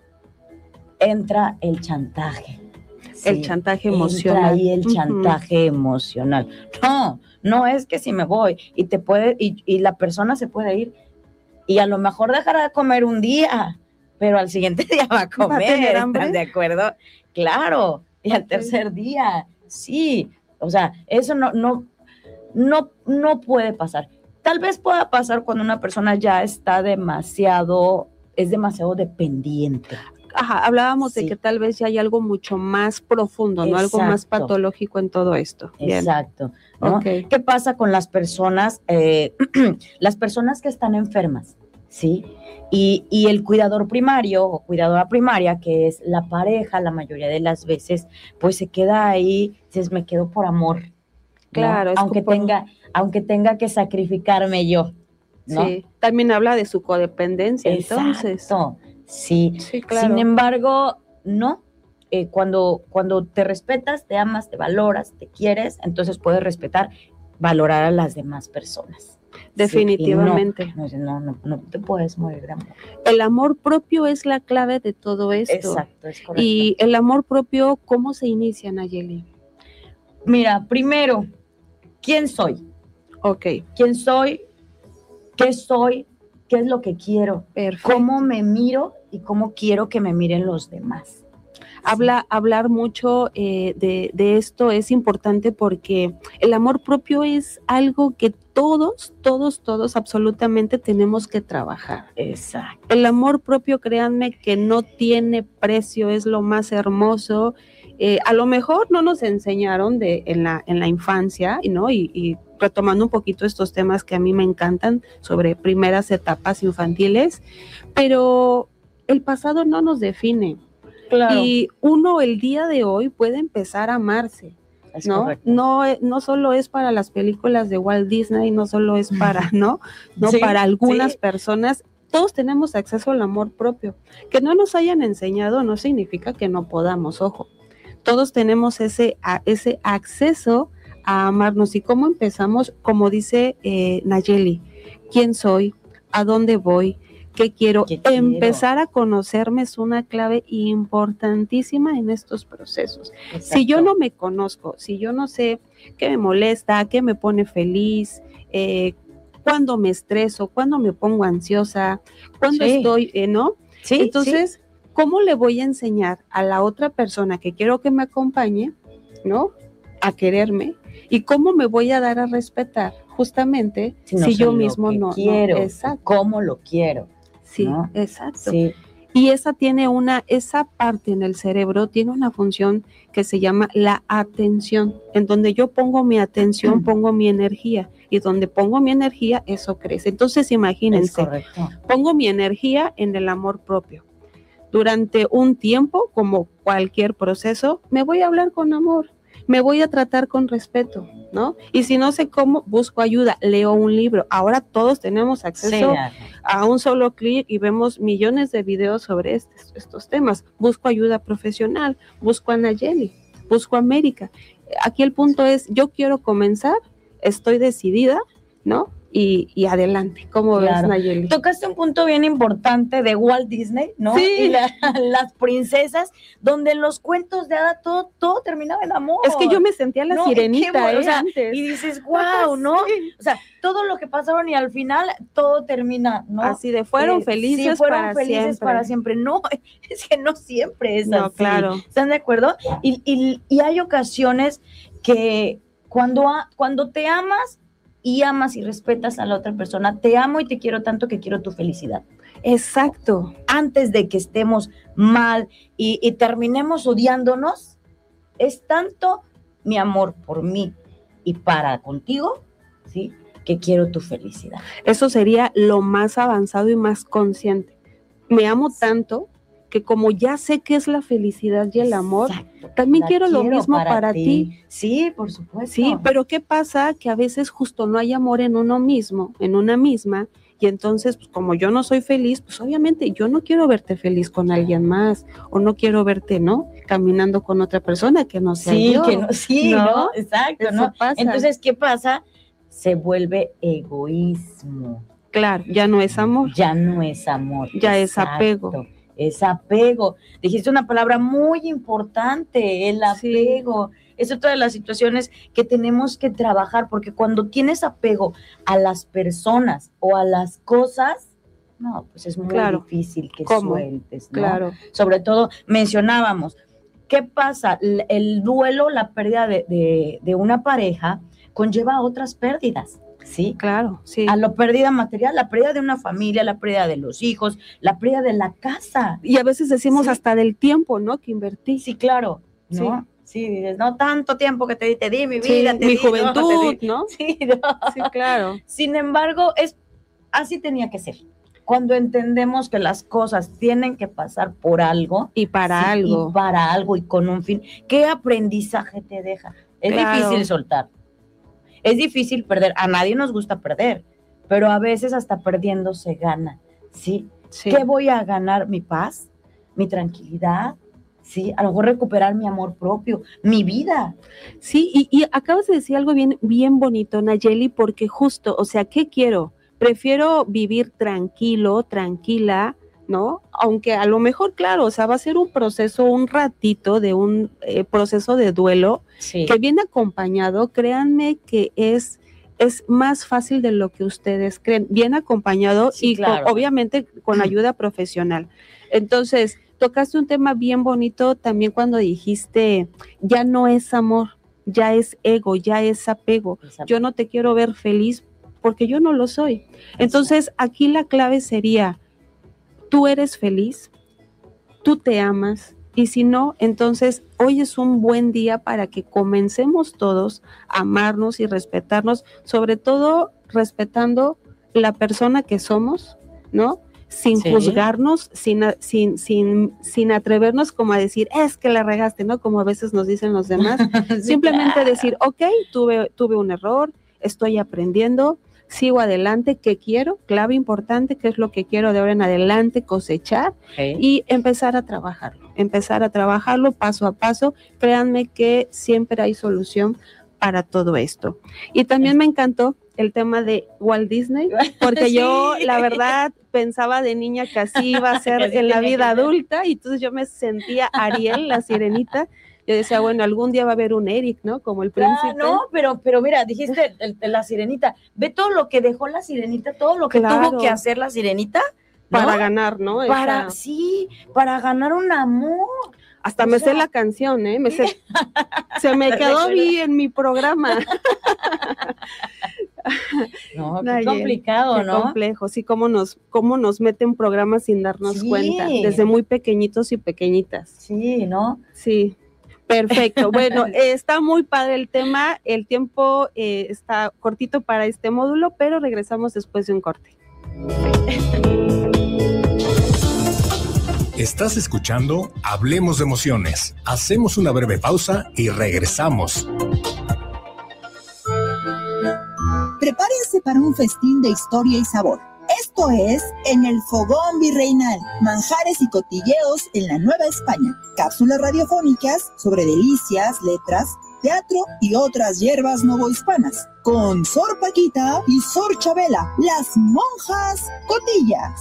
entra el chantaje. Sí, el chantaje emocional. Entra ahí el chantaje uh-huh. emocional. No, no es que si me voy y te puede, y, y la persona se puede ir y a lo mejor dejará de comer un día, pero al siguiente día va a comer, ¿Va a tener hambre? ¿estás de acuerdo? Claro, y al tercer día, sí, o sea, eso no, no, no, no puede pasar. Tal vez pueda pasar cuando una persona ya está demasiado, es demasiado dependiente. Ajá, hablábamos Sí. de que tal vez ya hay algo mucho más profundo, ¿no? Algo más Exacto. patológico en todo esto. Bien. Exacto, ¿no? Ok. ¿Qué pasa con las personas, eh, las personas que están enfermas, ¿sí? Y, y el cuidador primario o cuidadora primaria, que es la pareja, la mayoría de las veces, pues se queda ahí, dices, me quedo por amor, ¿no? Claro, es aunque como- tenga, aunque tenga que sacrificarme yo, ¿no? Sí, también habla de su codependencia, entonces. Exacto, sí. Sí, claro. Sin embargo, no. Eh, cuando, cuando te respetas, te amas, te valoras, te quieres, entonces puedes respetar, valorar a las demás personas. Definitivamente. Sí, y no, no, no, no te puedes morir de amor. El amor propio es la clave de todo esto. Exacto, es correcto. Y el amor propio, ¿cómo se inicia, Nayeli? Mira, primero, ¿quién soy? Ok. ¿Quién soy? ¿Qué soy? ¿Qué es lo que quiero? Perfecto. ¿Cómo me miro y cómo quiero que me miren los demás? Habla, hablar mucho eh, de, de esto es importante porque el amor propio es algo que todos, todos, todos absolutamente tenemos que trabajar. Exacto. El amor propio, créanme que no tiene precio, es lo más hermoso. Eh, a lo mejor no nos enseñaron de, en, la, en la infancia, ¿no? Y, y retomando un poquito estos temas que a mí me encantan sobre primeras etapas infantiles, pero el pasado no nos define. Claro. Y uno el día de hoy puede empezar a amarse, Es ¿no? correcto. No, eh, no solo es para las películas de Walt Disney, no solo es para, ¿no? No Sí, para algunas sí. personas. Todos tenemos acceso al amor propio. Que no nos hayan enseñado no significa que no podamos, ojo. Todos tenemos ese, a, ese acceso a amarnos. ¿Y cómo empezamos? Como dice eh, Nayeli, ¿quién soy? ¿A dónde voy? ¿Qué quiero? ¿Qué quiero? Empezar a conocerme es una clave importantísima en estos procesos. Exacto. Si yo no me conozco, si yo no sé qué me molesta, qué me pone feliz, eh, cuándo me estreso, cuándo me pongo ansiosa, cuándo Sí. estoy, eh, ¿no? Sí, Entonces, ¿cómo le voy a enseñar a la otra persona que quiero que me acompañe, ¿no? A quererme. ¿Y cómo me voy a dar a respetar justamente Si si, no sé yo lo mismo que no, no- quiero, exacto. cómo lo quiero. Sí, ¿no? exacto. Sí. Y esa tiene una, esa parte en el cerebro tiene una función que se llama la atención, en donde yo pongo mi atención, pongo mi energía, y donde pongo mi energía, eso crece. Entonces, Es imagínense, correcto. pongo mi energía en el amor propio. Durante un tiempo, como cualquier proceso, me voy a hablar con amor, me voy a tratar con respeto, ¿no? Y si no sé cómo, busco ayuda, leo un libro. Ahora todos tenemos acceso Sí, a un solo clic y vemos millones de videos sobre estos, estos temas. Busco ayuda profesional, busco a Nayeli, busco a América. Aquí el punto es, yo quiero comenzar, estoy decidida, ¿no? Y, y adelante, ¿cómo Claro. ves, Nayeli? Tocaste un punto bien importante de Walt Disney, ¿no? Sí. Y la- las princesas, donde en los cuentos de hada todo, todo terminaba en amor. Es que yo me sentía la No, sirenita, qué bueno, ¿eh? o sea, antes. y dices, wow, ¿no? Sí. O sea, todo lo que pasaron y al final todo termina, ¿no? Así de, fueron Eh, felices sí, fueron para felices siempre. para siempre. No, es que no siempre es No, así. claro. ¿Están de acuerdo? Y, y- y hay ocasiones que cuando, a- cuando te amas y amas y respetas a la otra persona, te amo y te quiero tanto que quiero tu felicidad. Exacto. Antes de que estemos mal y, y terminemos odiándonos, es tanto mi amor por mí y para contigo, ¿sí? Que quiero tu felicidad. Eso sería lo más avanzado y más consciente. Me amo tanto que como ya sé qué es la felicidad y el amor, Exacto. también La quiero lo mismo para, ti. Sí, por supuesto. Sí, pero ¿qué pasa? Que a veces justo no hay amor en uno mismo, en una misma, y entonces, pues, como yo no soy feliz, pues obviamente yo no quiero verte feliz con alguien más, o no quiero verte, ¿no? Caminando con otra persona que no sea Sí, yo. que no, sí, ¿no? ¿no? Exacto, Eso ¿no? pasa. Entonces, ¿qué pasa? Se vuelve egoísmo. Claro, ya no es amor. Ya no es amor. Ya es Exacto. apego. Es apego. Dijiste una palabra muy importante, el Sí. apego. Es otra de las situaciones que tenemos que trabajar, porque cuando tienes apego a las personas o a las cosas, No, pues es muy claro. difícil que ¿Cómo? sueltes, ¿no? Claro. Sobre todo, mencionábamos, ¿qué pasa? El, el duelo, la pérdida de, de, de una pareja conlleva otras pérdidas, ¿sí? Claro, sí. A la pérdida material, la pérdida de una familia, la pérdida de los hijos, la pérdida de la casa. Y a veces decimos Sí. hasta del tiempo, ¿no? Que invertí. Sí, claro, ¿no? Sí. Sí, dices, no, tanto tiempo que te di, te di mi Sí, vida, te mi di, juventud, no, te di. ¿no? Sí, no. Sí, claro. Sin embargo, es así tenía que ser. Cuando entendemos que las cosas tienen que pasar por algo. Y para sí, algo. Y para algo y con un fin. ¿Qué aprendizaje te deja? Es Claro. difícil soltar. Es difícil perder. A nadie nos gusta perder, pero a veces hasta perdiendo se gana, ¿sí? Sí. ¿Qué voy a ganar? ¿Mi paz? ¿Mi tranquilidad? Sí, a lo mejor recuperar mi amor propio, mi vida. Sí, y, y acabas de decir algo bien, bien bonito, Nayeli, porque justo, o sea, ¿qué quiero? Prefiero vivir tranquilo, tranquila, ¿no? Aunque a lo mejor, claro, o sea, va a ser un proceso, un ratito de un eh, proceso de duelo Sí. que viene acompañado, créanme que es, es más fácil de lo que ustedes creen, bien acompañado Sí, y con- claro. obviamente con ayuda profesional. Entonces, tocaste un tema bien bonito también cuando dijiste, ya no es amor, ya es ego, ya es apego. Yo no te quiero ver feliz porque yo no lo soy. Entonces, aquí la clave sería, tú eres feliz, tú te amas, y si no, entonces hoy es un buen día para que comencemos todos a amarnos y respetarnos, sobre todo respetando la persona que somos, ¿no? Sin Sí. juzgarnos, sin, a- sin, sin, sin atrevernos como a decir, es que la regaste, ¿no? Como a veces nos dicen los demás. Sí, Simplemente claro. decir, ok, tuve, tuve un error, estoy aprendiendo, sigo adelante, ¿qué quiero? Clave importante, ¿qué es lo que quiero de ahora en adelante cosechar? Ok. Y empezar a trabajarlo, empezar a trabajarlo paso a paso. Créanme que siempre hay solución para todo esto. Y también me encantó el tema de Walt Disney, porque Sí. yo, la verdad, pensaba de niña que así iba a ser Que así en la tenía vida que ser. adulta, y entonces yo me sentía Ariel, la sirenita. Yo decía, bueno, algún día va a haber un Eric, ¿no? Como el Ah, príncipe. no, pero, pero mira, dijiste el- el- la sirenita. Ve todo lo que dejó la sirenita, todo lo que Claro. tuvo que hacer la sirenita. ¿no? Para ganar, ¿no? Para, Esa- sí, para ganar un amor. Hasta O me sea, sé la canción, ¿eh? Me sé- se me quedó bien en mi programa. No, qué Nayel, complicado, qué ¿no? complejo, sí, cómo nos, cómo nos meten programas sin darnos Sí. cuenta, desde muy pequeñitos y pequeñitas. Sí, ¿no? Sí, perfecto. Bueno, eh, está muy padre el tema, el tiempo eh, está cortito para este módulo, pero regresamos después de un corte. Estás escuchando Hablemos de Emociones. Hacemos una breve pausa y regresamos. Prepárense para un festín de historia y sabor. Esto es En el Fogón Virreinal, manjares y cotilleos en la Nueva España. Cápsulas radiofónicas sobre delicias, letras, teatro y otras hierbas novohispanas. Con Sor Paquita y Sor Chabela, las monjas cotillas.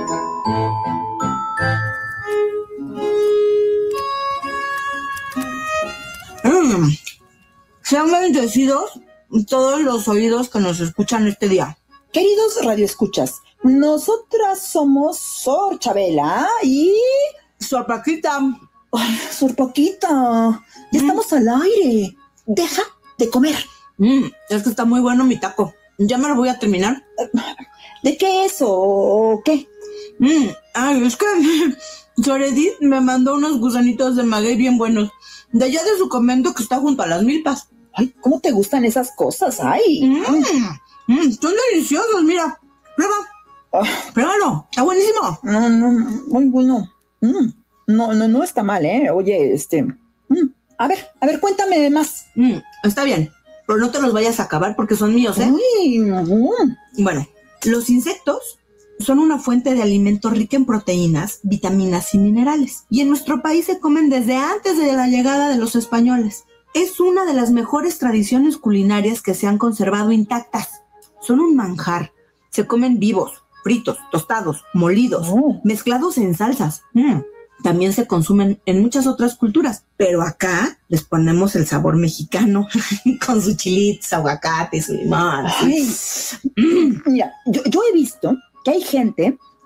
Mm. Sean bendecidos todos los oídos que nos escuchan este día. Queridos radioescuchas, nosotras somos Sor Chabela y... Sor Paquita. Ay, Sor Paquita, ya estamos al aire. Deja de comer. Mm, es que está muy bueno mi taco. Ya me lo voy a terminar. ¿De qué es o qué? Mm, ay, es que Sor Edith me mandó unos gusanitos de maguey bien buenos. De allá de su convento que está junto a las milpas. Ay, ¿cómo te gustan esas cosas? Ay. Mm, mm, son deliciosos, mira. Prueba. Ah. Pruébalo. Está buenísimo. No, no, no, muy bueno. Mm, no, no, no está mal, ¿eh? Oye, este... mm, a ver, a ver, cuéntame más. Mm, está bien, pero no te los vayas a acabar porque son míos, ¿eh? Uy, mm. Bueno, los insectos son una fuente de alimento rica en proteínas, vitaminas y minerales. Y en nuestro país se comen desde antes de la llegada de los españoles. Es una de las mejores tradiciones culinarias que se han conservado intactas. Son un manjar. Se comen vivos, fritos, tostados, molidos, Oh. mezclados en salsas. Mm. También se consumen en muchas otras culturas, pero acá les ponemos el sabor mexicano con su chilito, su aguacate, su limón. Ay, mira, yo, yo he visto que hay gente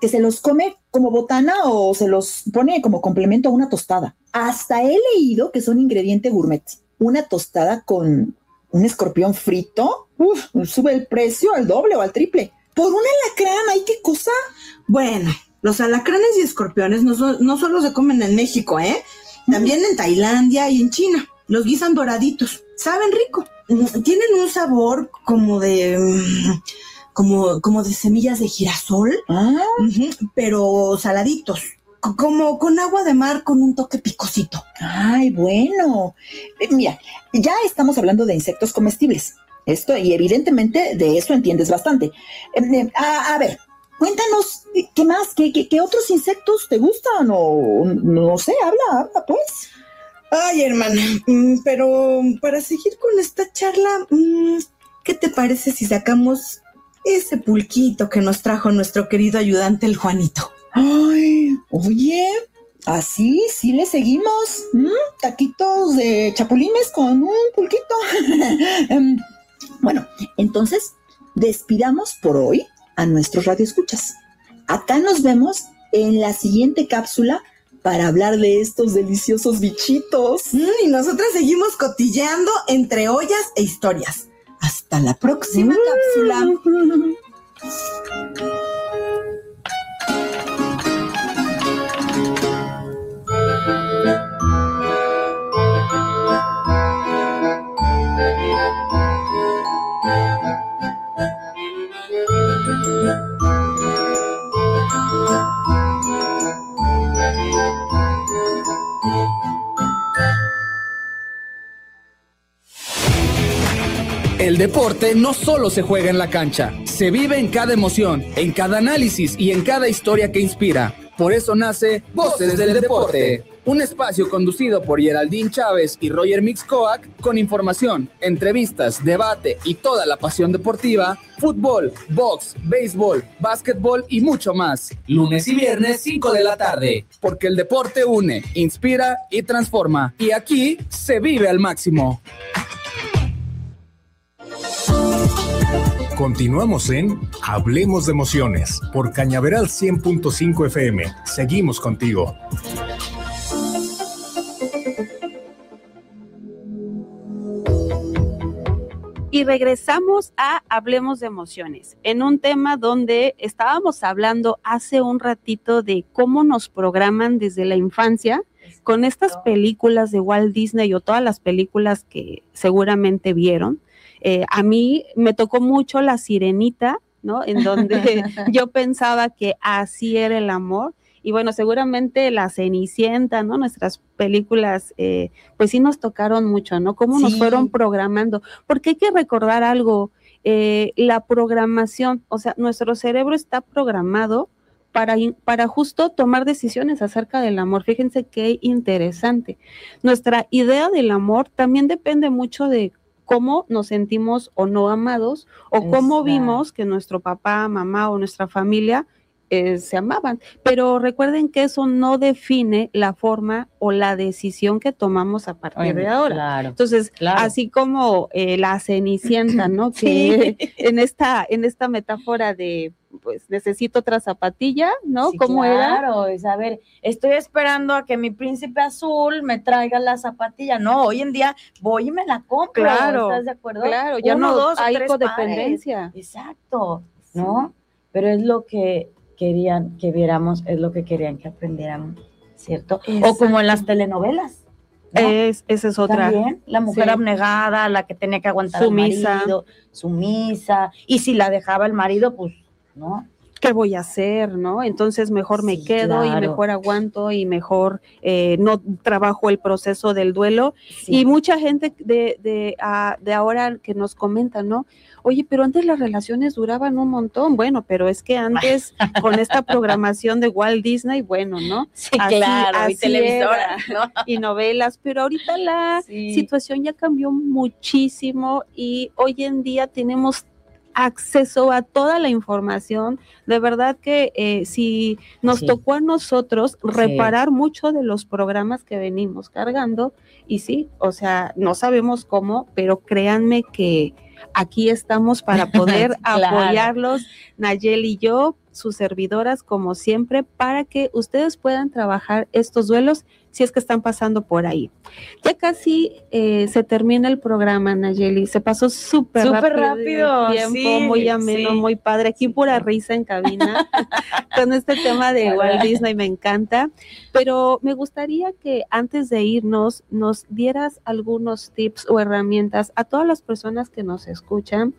que se los come como botana o se los pone como complemento a una tostada. Hasta he leído que son ingrediente gourmet. Una tostada con un escorpión frito, uf, sube el precio al doble o al triple. Por un alacrán, ¿ay qué cosa? Bueno, los alacranes y escorpiones no, so, no solo se comen en México, ¿eh? También en Tailandia y en China. Los guisan doraditos. Saben rico. Tienen un sabor como de... como, como de semillas de girasol, ah. uh-huh, pero saladitos. Como con agua de mar con un toque picosito. Ay, bueno. Eh, mira, ya estamos hablando de insectos comestibles. Esto, y evidentemente de eso entiendes bastante. Eh, eh, a, a ver, cuéntanos, ¿qué más? ¿Qué, qué, qué otros insectos te gustan? O no sé, habla, habla pues. Ay, hermana, pero para seguir con esta charla, ¿qué te parece si sacamos ese pulquito que nos trajo nuestro querido ayudante el Juanito? Ay, oye, así, sí le seguimos. ¿Mm? Taquitos de chapulines con un pulquito. um, bueno, entonces, despidamos por hoy a nuestros radioescuchas. Acá nos vemos en la siguiente cápsula para hablar de estos deliciosos bichitos. Mm, y nosotras seguimos cotilleando entre ollas e historias. Hasta la próxima mm. cápsula. El deporte no solo se juega en la cancha, se vive en cada emoción, en cada análisis y en cada historia que inspira. Por eso nace Voces del Deporte, un espacio conducido por Geraldine Chávez y Roger Mixcoac, con información, entrevistas, debate y toda la pasión deportiva, fútbol, box, béisbol, básquetbol y mucho más. Lunes y viernes, cinco de la tarde. Porque el deporte une, inspira y transforma. Y aquí se vive al máximo. Continuamos en Hablemos de Emociones por Cañaveral cien punto cinco F M. Seguimos contigo. Y regresamos a Hablemos de Emociones, en un tema donde estábamos hablando hace un ratito de cómo nos programan desde la infancia con estas películas de Walt Disney o todas las películas que seguramente vieron. Eh, a mí me tocó mucho La Sirenita, ¿no? En donde yo pensaba que así era el amor. Y bueno, seguramente La Cenicienta, ¿no? Nuestras películas, eh, pues sí nos tocaron mucho, ¿no? Cómo sí. nos fueron programando. Porque hay que recordar algo, eh, la programación, o sea, nuestro cerebro está programado para, para justo tomar decisiones acerca del amor. Fíjense qué interesante. Nuestra idea del amor también depende mucho de cómo nos sentimos o no amados, o Exacto. cómo vimos que nuestro papá, mamá o nuestra familia eh, se amaban. Pero recuerden que eso no define la forma o la decisión que tomamos a partir Oye, de ahora. Claro, Entonces, claro. así como eh, la Cenicienta, ¿no? Que sí. en esta, en esta metáfora de pues necesito otra zapatilla, ¿no? Sí, ¿Cómo claro, era? Claro, es a ver, estoy esperando a que mi príncipe azul me traiga la zapatilla. No, hoy en día voy y me la compro. Claro, ¿estás de acuerdo? Claro, ya Uno, no dos, hay codependencia. Pares. Exacto, ¿no? Sí. Pero es lo que querían que viéramos, es lo que querían que aprendiéramos, ¿cierto? Exacto. O como en las telenovelas. ¿no? Es, esa es otra. También, la mujer sí. abnegada, la que tenía que aguantar sumisa. al marido, sumisa, y si la dejaba el marido, pues, ¿no? ¿Qué voy a hacer, no? Entonces mejor me sí, quedo claro. y mejor aguanto y mejor eh, no trabajo el proceso del duelo. Sí. Y mucha gente de, de, uh, de ahora que nos comenta, ¿no? Oye, pero antes las relaciones duraban un montón. Bueno, pero es que antes con esta programación de Walt Disney, bueno, ¿no? Sí, así, claro, así y televisora, era, ¿no? Y novelas, pero ahorita la sí. situación ya cambió muchísimo y hoy en día tenemos acceso a toda la información. De verdad que eh, si nos sí. tocó a nosotros reparar sí. mucho de los programas que venimos cargando, y sí, o sea, no sabemos cómo, pero créanme que aquí estamos para poder claro. apoyarlos, Nayel y yo, sus servidoras como siempre para que ustedes puedan trabajar estos duelos si es que están pasando por ahí. Ya casi eh, se termina el programa, Nayeli, se pasó súper Súper rápido, rápido, el tiempo, sí, muy ameno, sí. muy padre, aquí pura risa en cabina con este tema de Walt Disney, me encanta, pero me gustaría que antes de irnos nos dieras algunos tips o herramientas a todas las personas que nos escuchan,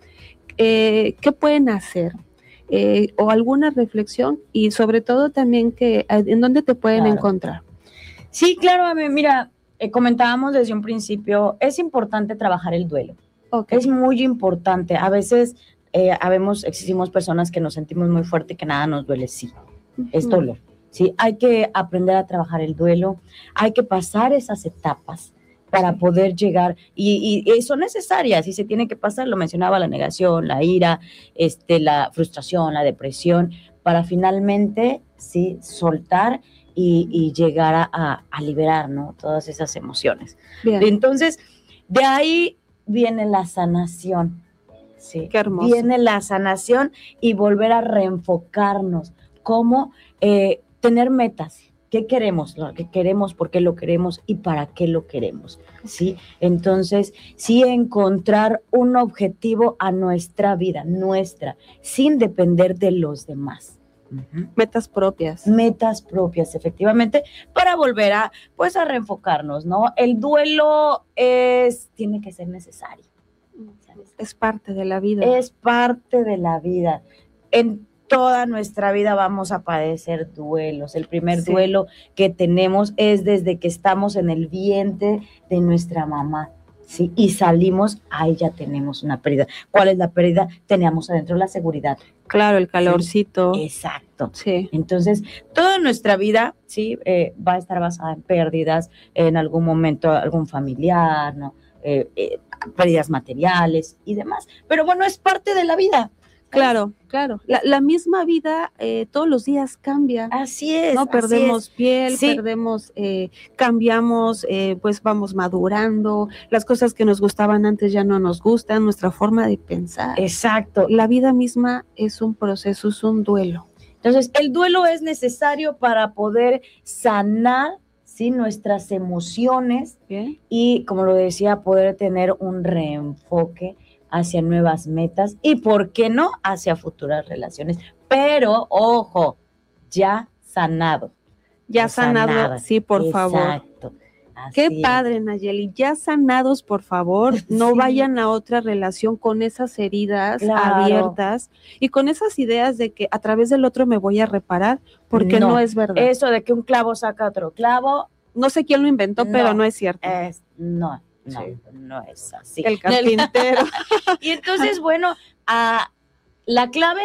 eh, ¿qué pueden hacer? Eh, o alguna reflexión y sobre todo también que en dónde te pueden Claro. encontrar. Sí, claro, a mí, mira, eh, comentábamos desde un principio, es importante trabajar el duelo. Okay. Es muy importante. A veces eh, habemos, existimos personas que nos sentimos muy fuerte y que nada nos duele. Sí, uh-huh. es dolor. Sí, hay que aprender a trabajar el duelo, hay que pasar esas etapas para sí. poder llegar, y, y, y son necesarias, y se tiene que pasar, lo mencionaba, la negación, la ira, este, la frustración, la depresión, para finalmente, sí, soltar y, y llegar a, a, a liberar, ¿no? Todas esas emociones. Bien. Entonces, de ahí viene la sanación, ¿sí? Qué hermoso. Viene la sanación y volver a reenfocarnos, cómo eh, tener metas. ¿Qué queremos? Lo que queremos, por qué lo queremos y para qué lo queremos, ¿sí? Entonces, sí encontrar un objetivo a nuestra vida, nuestra, sin depender de los demás. Uh-huh. Metas propias. Metas propias, efectivamente, para volver a, pues, a reenfocarnos, ¿no? El duelo es, tiene que ser necesario. ¿Sabes? Es parte de la vida. Es parte de la vida. En toda nuestra vida vamos a padecer duelos. El primer sí. duelo que tenemos es desde que estamos en el vientre de nuestra mamá, ¿sí? Y salimos, ahí ya tenemos una pérdida. ¿Cuál es la pérdida? Teníamos adentro la seguridad. Claro, el calorcito. Sí, exacto. Sí. Entonces, toda nuestra vida, sí, eh, va a estar basada en pérdidas, en algún momento algún familiar, ¿no? Eh, eh, pérdidas materiales y demás. Pero bueno, es parte de la vida. Claro, claro. La, la misma vida eh, todos los días cambia. Así es. No perdemos es. piel, sí. perdemos, eh, cambiamos, eh, pues vamos madurando. Las cosas que nos gustaban antes ya no nos gustan, nuestra forma de pensar. Exacto. La vida misma es un proceso, es un duelo. Entonces, el duelo es necesario para poder sanar, ¿sí? Nuestras emociones. Bien. Y, como lo decía, poder tener un reenfoque hacia nuevas metas y, ¿por qué no?, hacia futuras relaciones. Pero, ojo, ya sanado. Ya sanado, sanado. Sí, por Exacto. favor. Exacto. Qué es. Padre, Nayeli. Ya sanados, por favor, no sí. vayan a otra relación con esas heridas claro. abiertas y con esas ideas de que a través del otro me voy a reparar, porque no, no es verdad. Eso de que un clavo saca otro clavo. No sé quién lo inventó, no, pero no es cierto. Es, no. No, sí. no es así. El carpintero. Y entonces, bueno, a, la clave,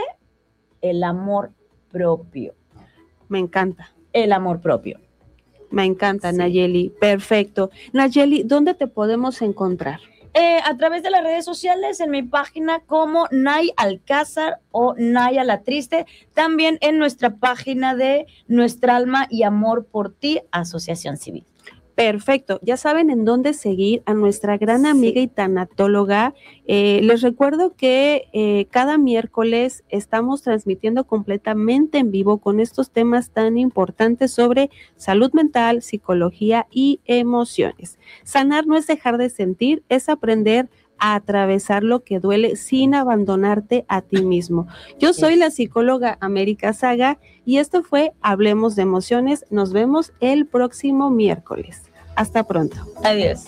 el amor propio. Me encanta. El amor propio. Me encanta, sí. Nayeli. Perfecto. Nayeli, ¿dónde te podemos encontrar? Eh, a través de las redes sociales, en mi página como Nay Alcázar o Naya la Triste, también en nuestra página de Nuestra Alma y Amor por Ti, Asociación Civil. Perfecto, ya saben en dónde seguir a nuestra gran amiga sí. y tanatóloga. Eh, les recuerdo que eh, cada miércoles estamos transmitiendo completamente en vivo con estos temas tan importantes sobre salud mental, psicología y emociones. Sanar no es dejar de sentir, es aprender a atravesar lo que duele sin abandonarte a ti mismo. Yo soy la psicóloga América Saga y esto fue Hablemos de Emociones. Nos vemos el próximo miércoles. Hasta pronto. Adiós.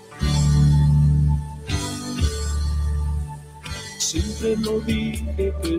Siempre lo dije.